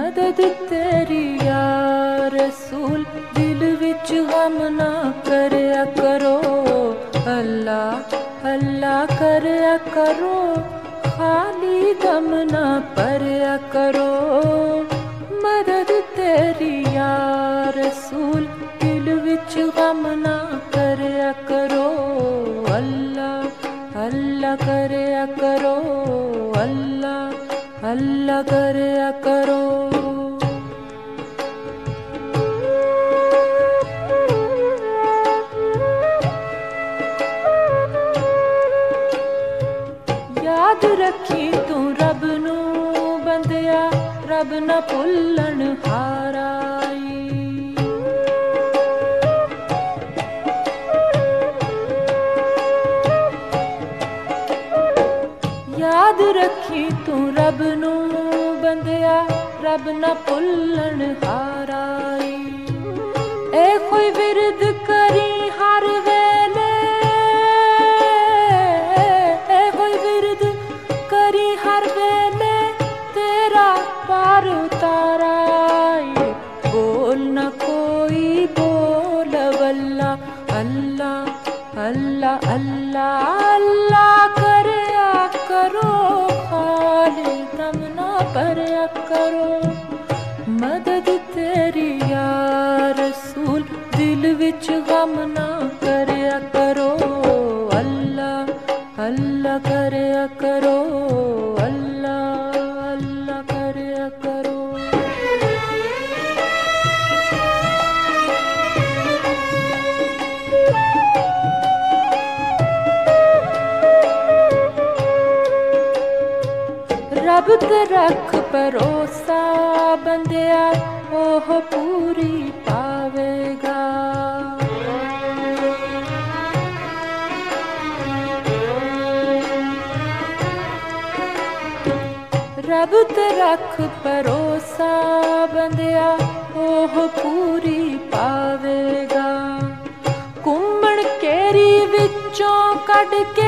मदद तेरी या रसूल, दिल विच गम ना करया करो। अल्लाह अल्लाह करया करो, खाली दम ना परया करो। मदद तेरी या रसूल, दिल विच गम ना करया करो। अल्लाह अल्लाह करया करो, अल्लाह अल्लाह करया करो। याद रखी तू रब नू बंदिया, रब ना भुल्लण हाराई। याद रखी तू रब नू बंदिया, रब ना भुल्लण हाराई। ए कोई विरद करी हर वेले, ए कोई विरद करी हर वेले, तेरा पार उताराई। बोल न कोई बोल वल्ला, अल्लाह अल्लाह अल्लाह अल्लाह करया करो। खाली दम ना परया करो। मदद तेरी या रसूल, दिल विच गम ना करया करो। अल्लाह अल्लाह करया करो, अल्लाह अल्लाह करया करो। रब ते रख भरोसा बंदिया, ओह पूरी पावेगा। रब ते रख भरोसा बंदिया, ओह पूरी पावेगा। घुम्मण केरी विचों कढ के,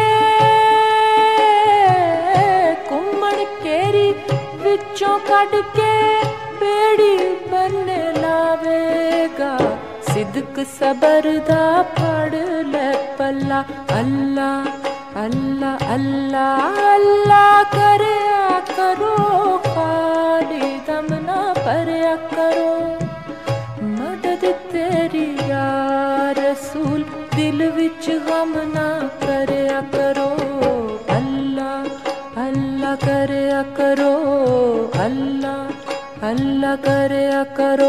केरी विचों कढ के बेड़ी बन्ने लावेगा। सिदक सबर दा फड़ ले पल्ला। अल्लाह अल्लाह अल्लाह अल्लाह करया करो। खाली दम ना परया करो। मदद तेरी या रसूल, दिल विच गम ना करया करो। अल्लाह अल्लाह करया करो, अल्लाह अल्लाह करया करो।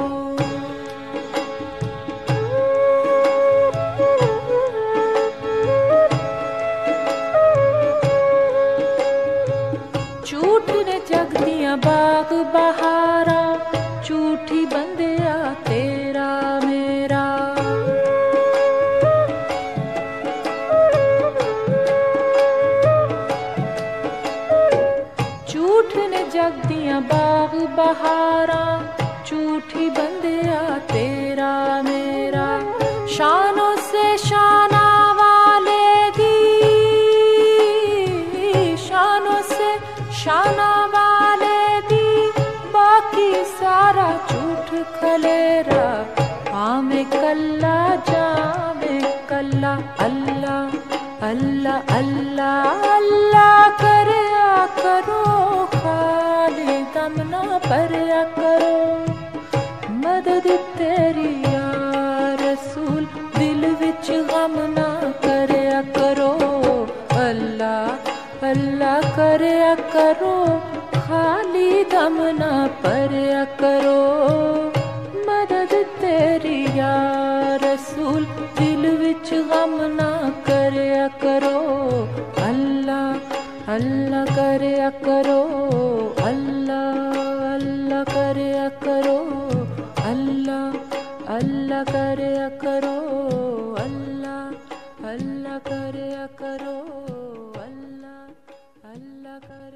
झूठ ने जग दियां बाग बहारा, झूठी बंदिया तेरा मेरा। झूठ ने जग दियां बाग बहारा, झूठी बंदिया तेरा मेरा। शानों से शाना वाले दी, शानों से शाना वाले दी, बाकी सारा झूठ खलेरा। आमे कल्ला जामे कल्ला। अल्लाह अल्लाह अल्लाह अल्लाह करया करो। खाली दम ना परया करो। मदद तेरी या रसूल, दिल विच गम ना करया करो। अल्लाह अल्लाह करया करो। खाली दम ना परया करो। मदद तेरी या रसूल, दिल विच गम ना करया करो। अल्लाह अल्लाह करया करो। अल्लाह अल्लाह करया करो। अल्लाह अल्लाह करया करो। अल्लाह अल्लाह करया करो। अल्लाह अल्लाह कर